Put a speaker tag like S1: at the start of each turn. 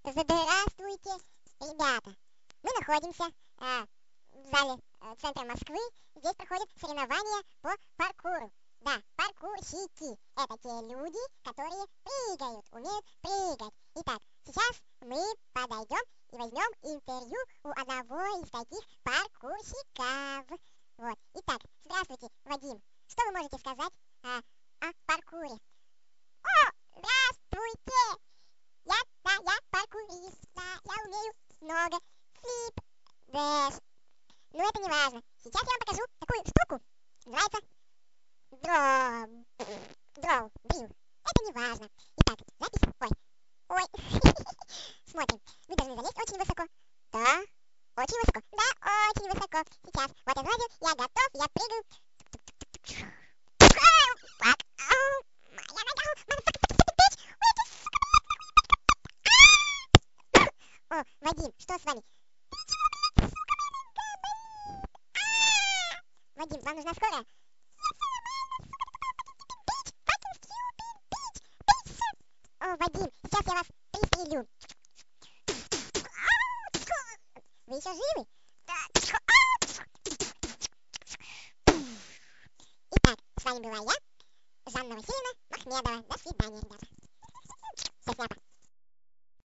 S1: Здравствуйте, ребята! Мы находимся в зале центра Москвы. Здесь проходят соревнования по паркуру. Да, паркурщики. Это те люди, которые прыгают, умеют прыгать. Итак, сейчас мы подойдем и возьмем интервью у одного из таких паркурщиков. Вот. Итак, здравствуйте, Вадим. Что вы можете сказать о паркуре? О, здравствуйте! Я паркурист, да, я умею много. Флип, дэш. Но это не важно. Сейчас я вам покажу такую штуку. Называется дроу, дрил. Это не важно. Итак, запись. Ой. Смотрим. Вы должны залезть очень высоко. Да, очень высоко. Да, очень высоко. Сейчас. Вот я залазил, я готов, я прыгаю. О, Вадим, что с вами? Вадим, вам нужна скорая? О, Вадим, сейчас я вас пристрелю. Вы еще живы? Итак, с вами была я, Жанна Васильевна Махмедова. До свидания, ребята. Все снято.